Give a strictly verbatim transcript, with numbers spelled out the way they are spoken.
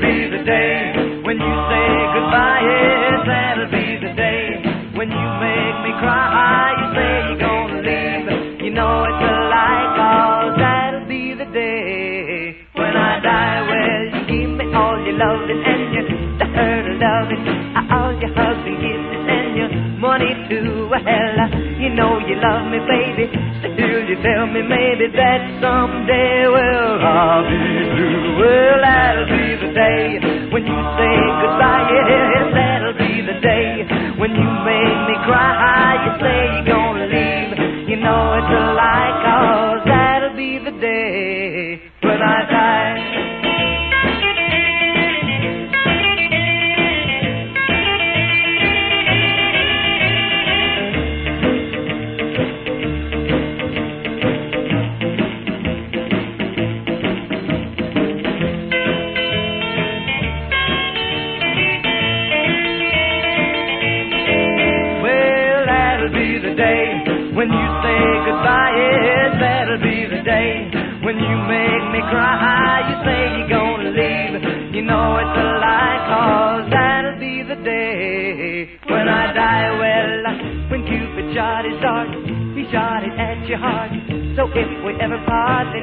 be the day when you say goodbye. Yes, that'll be the day when you make me cry. You say you're gonna leave, you know it's a lie, 'cause that'll be the day when I die. Well, you give me all your loving and your hurt of loving, all your hugs and kisses and your money too. Well, you know you love me, baby. Still you tell me maybe that someday, well, I'll be blue. Well, that'll be the day when you say goodbye. Yes, that'll be the day when you make me cry. You say you're gonna leave, you know it's a lie, 'cause that'll be the day when I die. When you say goodbye, yes, that'll be the day when you make me cry. You say you're gonna leave, you know it's a lie, 'cause that'll be the day when I die. Well, when Cupid shot his dart, he shot it at your heart. So if we ever part,